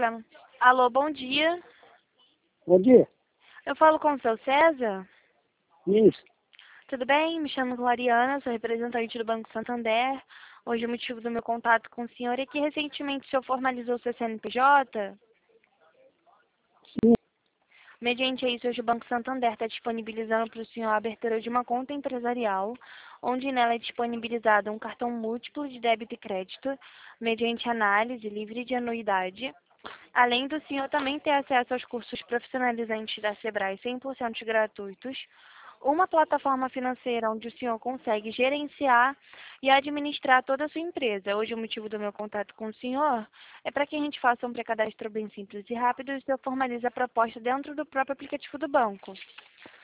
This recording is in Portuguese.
problema. Alô, bom dia. Bom dia. Eu falo com o seu César? Isso. Tudo bem? Me chamo Gloriana, sou representante do Banco Santander. Hoje o motivo do meu contato com o senhor é que recentemente o senhor formalizou seu CNPJ. Sim. Mediante isso, hoje o Banco Santander está disponibilizando para o senhor a abertura de uma conta empresarial, onde nela é disponibilizado um cartão múltiplo de débito e crédito, mediante análise livre de anuidade. Além do senhor também ter acesso aos cursos profissionalizantes da Sebrae 100% gratuitos, uma plataforma financeira onde o senhor consegue gerenciar e administrar toda a sua empresa. Hoje o motivo do meu contato com o senhor é para que a gente faça um pré-cadastro bem simples e rápido e o senhor formalize a proposta dentro do próprio aplicativo do banco.